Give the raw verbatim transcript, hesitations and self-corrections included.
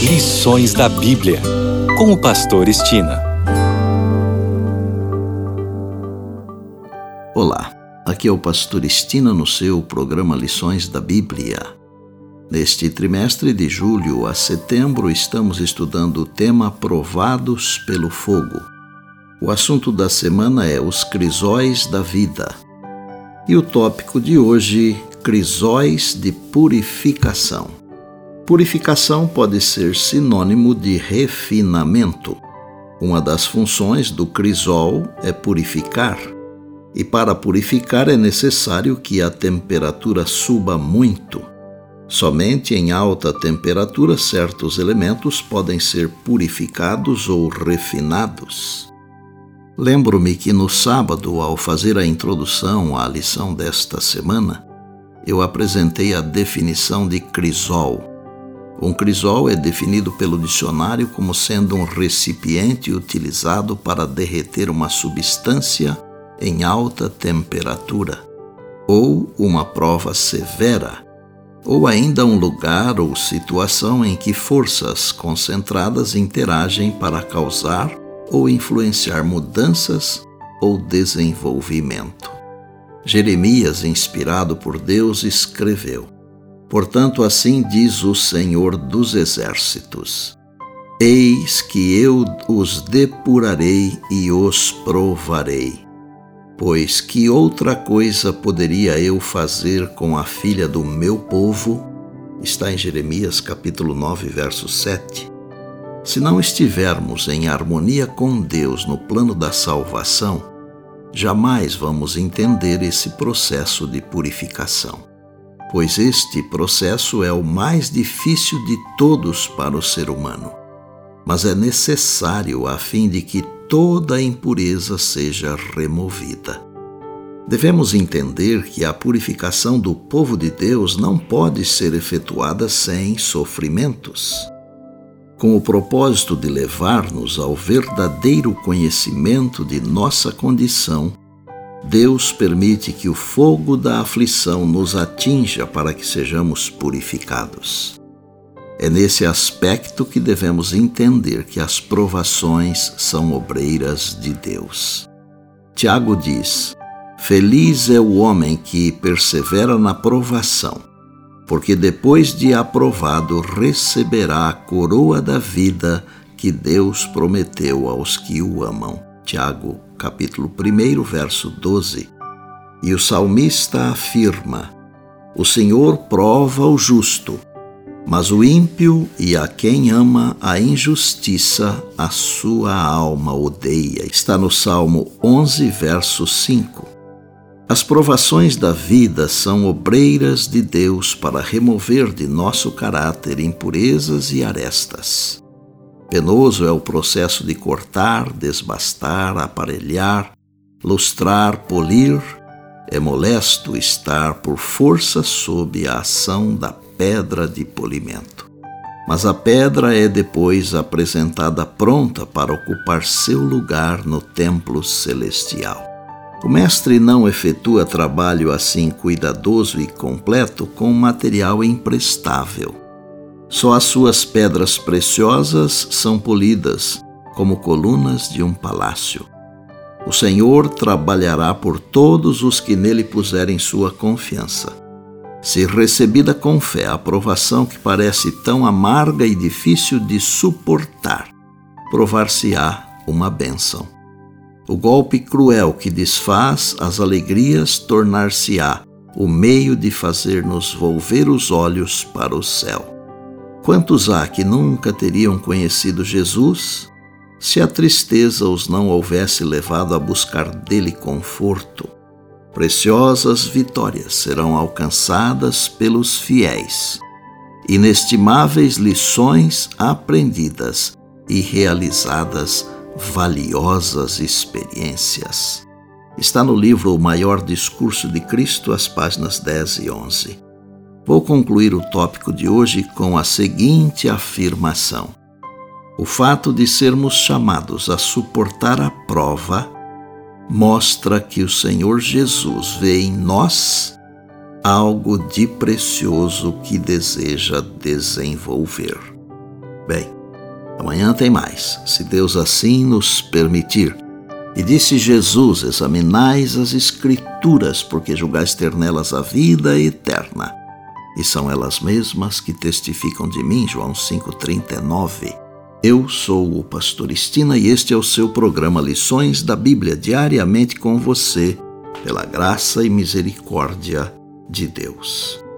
Lições da Bíblia, com o pastor Estina. Olá, aqui é o pastor Estina no seu programa Lições da Bíblia. Neste trimestre de julho a setembro estamos estudando o tema Provados pelo Fogo. O assunto da semana é os crisóis da vida. E o tópico de hoje, crisóis de purificação. Purificação pode ser sinônimo de refinamento. Uma das funções do crisol é purificar. E para purificar é necessário que a temperatura suba muito. Somente em alta temperatura certos elementos podem ser purificados ou refinados. Lembro-me que no sábado, ao fazer a introdução à lição desta semana, eu apresentei a definição de crisol. Um crisol é definido pelo dicionário como sendo um recipiente utilizado para derreter uma substância em alta temperatura, ou uma prova severa, ou ainda um lugar ou situação em que forças concentradas interagem para causar ou influenciar mudanças ou desenvolvimento. Jeremias, inspirado por Deus, escreveu: Portanto, assim diz o Senhor dos Exércitos: Eis que eu os depurarei e os provarei. Pois que outra coisa poderia eu fazer com a filha do meu povo? Está em Jeremias capítulo nove, verso sete. Se não estivermos em harmonia com Deus no plano da salvação, jamais vamos entender esse processo de purificação. Pois este processo é o mais difícil de todos para o ser humano, mas é necessário a fim de que toda a impureza seja removida. Devemos entender que a purificação do povo de Deus não pode ser efetuada sem sofrimentos. Com o propósito de levar-nos ao verdadeiro conhecimento de nossa condição, Deus permite que o fogo da aflição nos atinja para que sejamos purificados. É nesse aspecto que devemos entender que as provações são obreiras de Deus. Tiago diz: Feliz é o homem que persevera na provação, porque depois de aprovado receberá a coroa da vida que Deus prometeu aos que o amam. Tiago, capítulo um, verso doze. E o salmista afirma: O Senhor prova o justo, mas o ímpio e a quem ama a injustiça, a sua alma odeia. Está no Salmo onze, verso cinco. As provações da vida são obreiras de Deus para remover de nosso caráter impurezas e arestas. Penoso é o processo de cortar, desbastar, aparelhar, lustrar, polir. É molesto estar por força sob a ação da pedra de polimento. Mas a pedra é depois apresentada pronta para ocupar seu lugar no templo celestial. O mestre não efetua trabalho assim cuidadoso e completo com material imprestável. Só as suas pedras preciosas são polidas, como colunas de um palácio. O Senhor trabalhará por todos os que nele puserem sua confiança. Se recebida com fé a provação que parece tão amarga e difícil de suportar, provar-se-á uma bênção. O golpe cruel que desfaz as alegrias tornar-se-á o meio de fazer-nos volver os olhos para o céu. Quantos há que nunca teriam conhecido Jesus se a tristeza os não houvesse levado a buscar dele conforto? Preciosas vitórias serão alcançadas pelos fiéis, inestimáveis lições aprendidas e realizadas valiosas experiências. Está no livro O Maior Discurso de Cristo, as páginas dez e onze. Vou concluir o tópico de hoje com a seguinte afirmação: o fato de sermos chamados a suportar a prova mostra que o Senhor Jesus vê em nós algo de precioso que deseja desenvolver. Bem, amanhã tem mais, se Deus assim nos permitir. E disse Jesus: examinais as Escrituras, porque julgais ter nelas a vida eterna. E são elas mesmas que testificam de mim. João cinco, trinta e nove. Eu sou o pastor Estina e este é o seu programa Lições da Bíblia, diariamente com você, pela graça e misericórdia de Deus.